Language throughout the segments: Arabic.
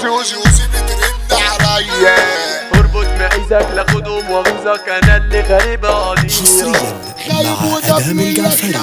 وزي بترن عليا. اربط معيزك لاخدهم واغيظك انا اللي غريب قضية. خايب ودم الجعفري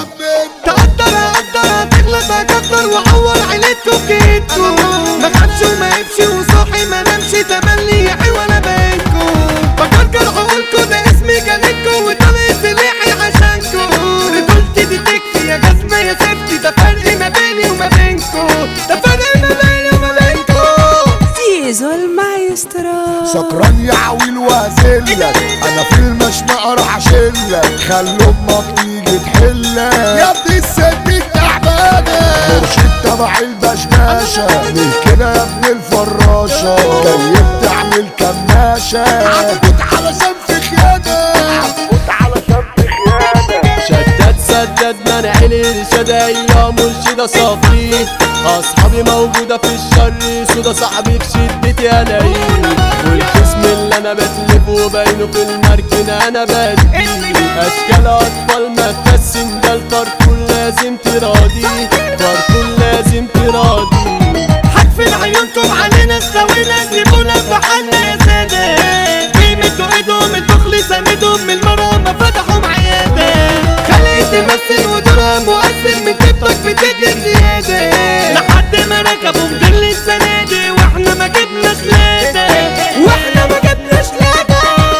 تقدر تغلط اكتر وعور عيلتكم جيتكم. ما خافش وما يبشي وصاحي ما نامش تملي يحي ولا بينكم. بكركر عقولكم ده اسمي جالتكم وطلعت سلاحي عشانكم. رجولتي دي تكفي يا جزمة يا سيفتي ده فرق ما بيني وما بينكم. ده فرق ما بيني وما بينكم. زيزو المايسترو سكران يا عويل وازلك انا في المشنقة راح اشيلك. خلي امك تيجي تحلك يا ابني الست تعبانة. مرشد تبع البشباشة ليه كده يا ابن الفراشة جاي بتعمل كماشة. عبود علشان في خيانة عبود علشان في خيانة. شداد سداد منع الارشاد يا مرشدة صفي. اصحابي موجودة في الشر سودا صاحبي في شدتي الاقيه. والخصم اللي انا بتلفه باينه في المركنة انا بدي. اشكال اطفال ما تبسم ده الكرتون لازم تراضي. كرتون لازم تراضي. حتفل عيونكم علينا استوينا سيبونا في حالنا يا سادة. بيمدوا ايدهم الدخل ساندهم من المرة ما فتحوا معيادة. خليت تمثل ودورها مؤثر من كتفك بتجري زيادة. لحد ما ركبوا مدل السنادة واحنا ما جبناش لادة. واحنا ما جبناش لادة.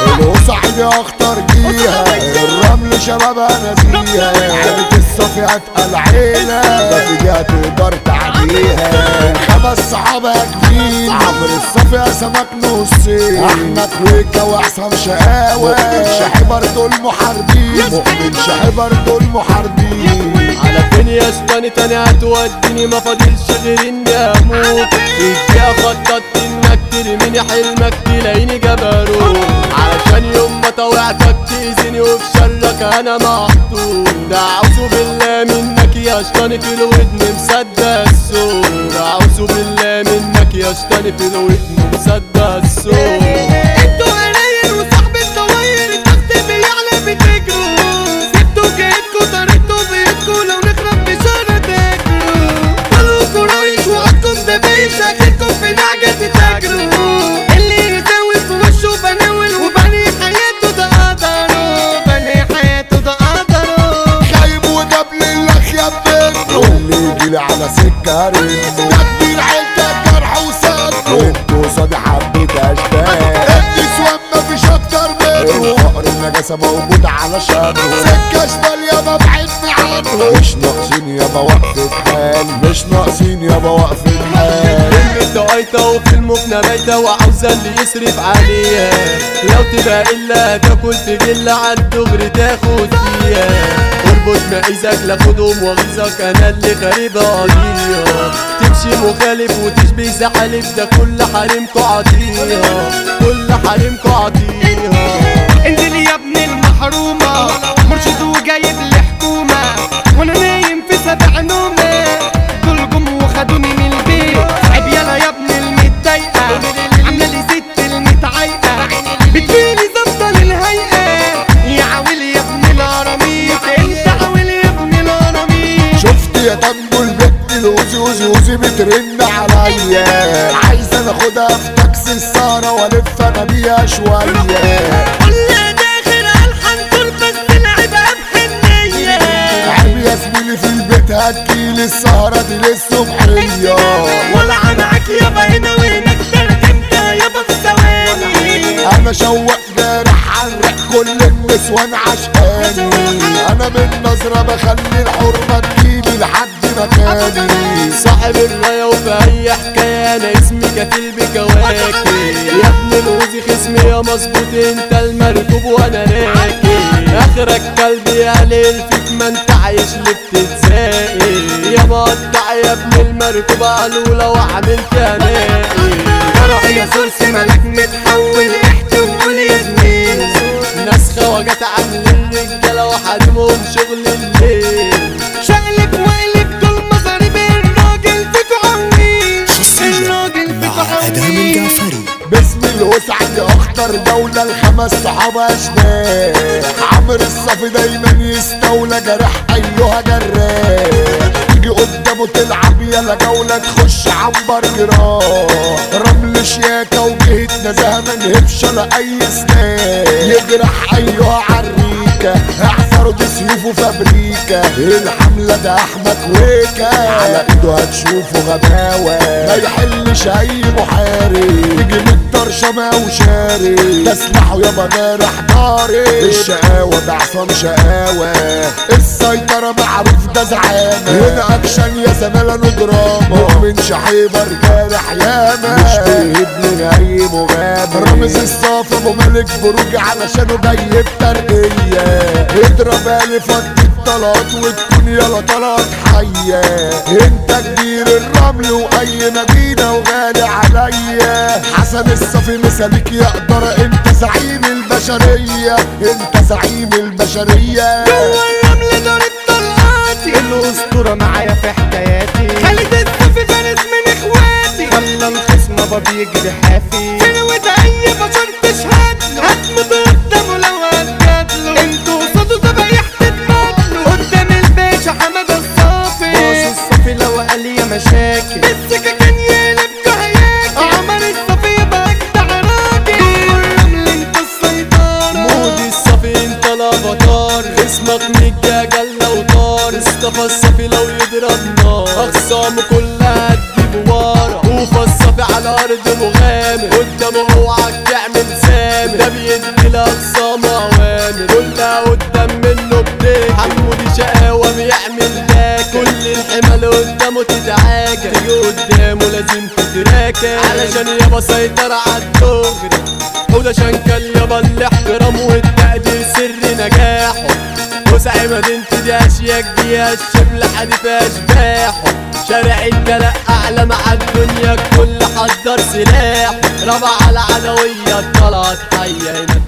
الوسعي اخطر جيها الرمل شباب انا فيها. عيلة الصفي اتقل عيلة بتجيها تقدر تعديها. 5 صحابة جديد عمر الصفي يا سمك نصين. احمد خويكا وحسام شقاوة شاحي برضو المحاربين. مؤمن شاحي برضو المحاربين. على فين يا اسطاني تاني هتوديني ما فاضلش غير اني اموت. اديها خططت انك ترميني حلمك تلاقيني جبروت. علشان يوم ما طوعتك تأذيني وفي شرك انا محطوط. ده اعوذ بالله منك يا اسطاني في الودن مصدق الصوت. اعوذ بالله منك يا اسطاني في الودن مصدق الصوت. انتوا قليل وصاحب الدواير التخت بيعلى بتجروا. سبتوا جيتكوا طريقتوا بيتكوا لو نخرب بشارة تاكلوا. طلعوا رايش وعدكم ده بايش اخركم في نعجة تتاجروا. اللي يزاول في وشه بناول وبني حياته ده قدره. بني حياته ده قدره. خايب وجاب للك يا بنت واللي يجيلي على سكة رن. يا ابني عيلتك جرح وسد وانتوا قصادي حبيت اشباه. النسوان مفيش اكتر منه الفقر النجاسة موجود على شانه. سكة شمال يابا بعدني عنه. مش ناقصين يابا وقفة حال. مش ناقصين يابا وقفة حال. البنت قايطة وفي المكنة بايتة وعاوزة اللي يصرف عليها. لو تبقى إلا تاكل تجل على الدغري تاخد فيها. اربط معيزك لاخدهم واغيظك انا اللي غريب قضية. تمشي مخالف وتشبه زحالف ده كل حريمكوا عطيها. كل حريمكوا عطيها. انزل يا ابن المحرومة مرشد وجايب لي حكومة. وانا نايم في 7 نومة دول جم وخدوني من البيت. عيب يلا يا ابن المتضايقة عاملة لي ست المتعايقة. بتجيلي ظابطة للهيئة يا عويل يا ابن القراميط. انت عويل يا ابن القراميط. شفت يا تنجو البت الوزي بترن عليا. عايز انا اخدها في تاكسي السهرة والف انا بيها شوية. قلنا داخل الحنطور بس العبها بحنية. عيب يا زميلي في البيت هتجيلي السهرة دي للصبحية. ولا معاك يابا هنا وهناك ترجمتها يابا في ثواني. انا شوق جارح حرق كل النسوان عشقاني. انا من نظرة بخلي الحرمة تجيلي لحد مكاني. صاحب الراية وفي اي حكاية انا اسمي كفيل بكواكب. يا ابن الوزي خصمي يا مظبوط انت المركوب وانا راكب. اخرك كلبي قليل فيك ما انت عايش اللي بتتزاقي. يا مقطع يا ابن المركوب قالوا لو عملت اناقي. فرعي يا سورس ملاك متحول احكي وقول يا زميل. ناس خواجات عاملين رجالة وحريمهم شغل الليل. شقلب وقلب دول مصاريب الراجل فيكو عويل. الراجل فيكو عويل. باسم الوسعي اخطر دولة ال5 صحابة اشباه. عمرو الصفي دايما يستولى جرح ايها جراح. تيجي قدامه تلعب يلا جولة تخش عنبر جراح رمل شياكة وجهة نزاهة منهبش ولا اي سنان يجرح ايها عريكة احفروا دي سيوفه فابريكا الحملة ده احمد ويكا على ايده هتشوفوا غباوة ما يحلش اي محارب يجي من الطرشمة وشاري تسلحوا يابا جارح ضارب الشقاوة ده عصام شقاوة السيطرة معروف ده زعامة هنا اكشن يا زمالة دراما مؤمن شحيبة رجال حيامة مش بيهبني اي مغامر رامز الصافي ابو ملك بروج علشانه جاي بترقية اضرب الف الطلات وتكون يلا طلات حية انت كبير الرمل واي مدينة وغالي عليا حسن الصافي مثالك يقدر انت زعيم البشرية انت زعيم البشرية جوا الرمل دار الطلقاتي الاسطورة معايا في حكاياتي خالد الصافي فارس من اخواتي خلى الخصم بابا بيجري حافي فلوة اي بشر تشهد هتموت قدامه لو هتجادله انتوا قصاده ذبايح تتقتلوا قدام الباشا حمد الصافي باص الصافي لو قال يا مشاكل بالسكة كان يقلب كهياكل عمر الصافي يبقى اجدع راجل جوا الرمل انت السيطرة مودي الصافي انت الافاتار اسمك ميجا جلة وطار اصطفى الصافي لو يضرب نار اخصامه كلها تجيب ورا وفا الصافي على ارض مغامر قدامه اوعك تعمل سامر ده بيدي لاخصامه اوامر كلها قدام منه بتيجي حمودي شقاوة بيعمل باك كل الحمل قدامه تدعاجة تيجي قدامه لازم تتراكب علشان يابا سيطرة عالدغري وده شنكل يابا الاحترام والتقدير سر نجاحه وسعي مدينتي دي اشياك دي الشبل حديث اشباحه شارع الدلق اعلى مع الدنيا الكل حضر سلاحه رفع على العدوية طلعت حية هنا